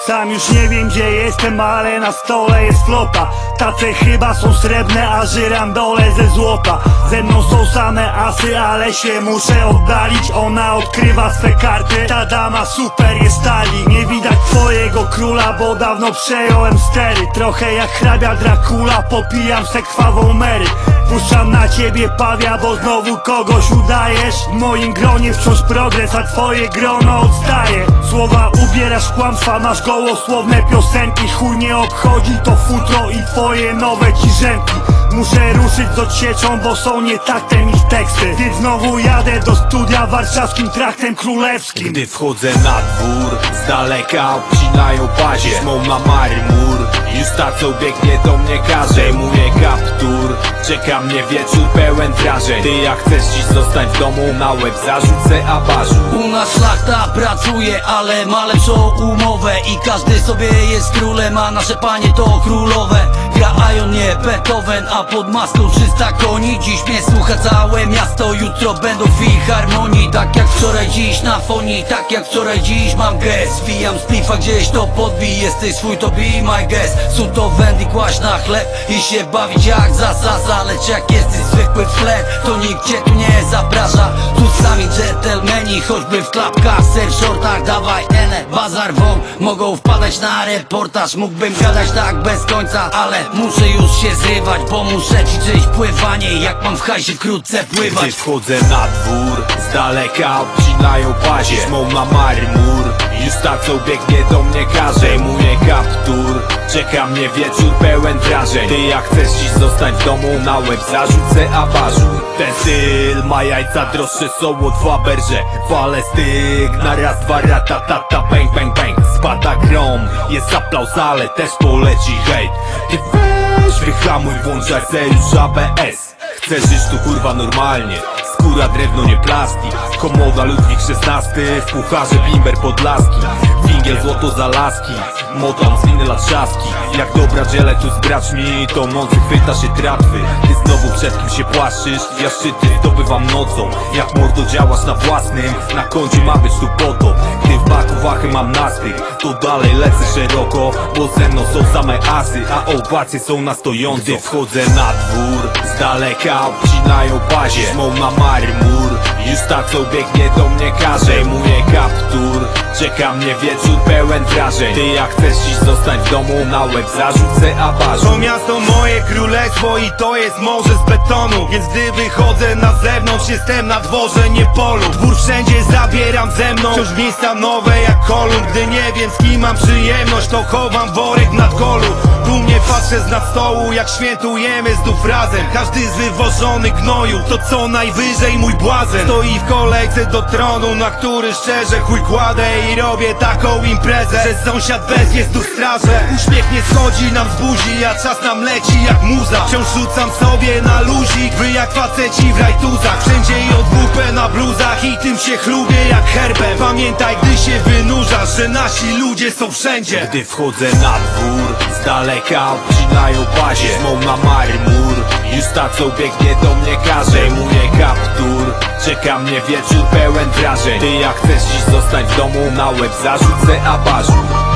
Sam już nie wiem gdzie jestem, ale na stole jest flota. Tace chyba są srebrne, a żyrandole ze złota. Ze mną są same asy, ale się muszę oddalić. Ona odkrywa swe karty, ta dama super jest stali. Nie widać twojego króla, bo dawno przejąłem stery. Trochę jak hrabia Dracula, popijam se krwawą Mary. Puszczam na ciebie pawia, bo znowu kogoś udajesz. W moim gronie wciąż progres, a twoje grono odstaje. Słowa ubierasz w kłamstwa, masz gołosłowne piosenki. Chuj nie obchodzi to futro i twoje nowe ciżenki. Muszę ruszyć z odsieczą, bo są nie taktem ich teksty. Więc znowu jadę do studia warszawskim traktem królewskim. Gdy wchodzę na dwór, z daleka obcinają pazie. Śmą na marmur, już tacą biegnie do mnie każe. Mówię kaptur, czeka mnie wieczór pełen wrażeń. Ty jak chcesz dziś zostań w domu, na łeb zarzucę abażu. U nas szlachta pracuje, ale ma lepszą umowę. I każdy sobie jest królem, a nasze panie to królowe. Gra Ion, nie Beethoven, a pod maską 300 koni. Dziś mnie słucha całe miasto, jutro będą w filharmonii. Tak jak wczoraj, dziś na fonii, tak jak wczoraj, dziś mam gest. Wijam z pifa gdzieś to podbij, jesteś swój to be my guest. Są to wędy, kłaść na chleb i się bawić jak zasasa. Lecz jak jesteś zwykły w tle, to nikt cię tu nie zaprasza. Tu sami dżentelmeni, choćby w klapkach, ser shortach. Dawaj ene, bazar wąg, mogą wpadać na reportaż. Mógłbym gadać tak bez końca, ale muszę już się zrywać, bo muszę ćwiczyć pływanie, jak mam w hajsie wkrótce pływać. Gdy wchodzę na dwór, z daleka obcinają pazie. Śmą na marmur, już tacą biegnie do mnie każe. Mówię kaptur, czeka mnie wieczór pełen wrażeń. Ty jak chcesz dziś zostań w domu, na łeb zarzucę abażur. Ten styl ma jajca droższe są od Faberże. Walę styk, na raz, dwa, ratatata, bang, bang, bang. Spada grom, jest aplauz, ale też poleci hejt. Ty weź, wyhamuj, włączaj se już ABS. Chcesz żyć tu kurwa normalnie, skóra, drewno, nie plastik. Komoda Ludwik XVI, w pucharze bimber podlaski. Wingiel, złoto za laski, motam z winyla trzaski. Jak dobra dzielę tu z braćmi, to nocy chwyta się tratwy. Ty znowu przed kim się płaszczysz, ja szczyty zdobywam nocą. Jak mordo działasz na własnym, na koncie ma być tu po to. Gdy w baku wachy mam nastyk, to dalej lecę szeroko, bo ze mną są same asy, a owacje są na stojąco. Gdy wchodzę na dwór, z daleka obcinają pazie. Śmą na marmur, już tacą biegnie do mnie każe. Mówię kaptur, czeka mnie wieczór pełen wrażeń. Ty jak chcesz dziś zostań w domu, na łeb zarzucę abażu. To miasto moje królestwo i to jest morze z betonu. Więc gdy wychodzę na zewnątrz, jestem na dworze, nie polu. Dwór wszędzie zabieram ze mną, wciąż miejsca nowe jak kolumn. Gdy nie wiem z kim mam przyjemność, to chowam worek nad kolu. Dumnie patrzę z nad stołu, jak świętujemy znów razem. Każdy z wywożonych gnoju, to co najwyżej mój błazen. Stoi w kolejce do tronu, na który szczerze chuj kładę. I robię taką imprezę, że sąsiad wezwie znów strażę. Uśmiech nie schodzi nam z buzi, a czas nam leci jak muza. Wciąż rzucam sobie na luzik, wy jak faceci w rajtuzach. Wszędzie i odwupę na bluzach i tym się chlubię jak herbem. Pamiętaj gdy się wynurzasz, że nasi ludzie są wszędzie. Gdy wchodzę na dwór, z daleka obcinają pazie. Śmą na marmur, już tacą biegnie do mnie każe. Mówię kaptur, czeka mnie wieczór pełen wrażeń. Ty jak chcesz dziś zostań w domu, na łeb zarzucę abażur.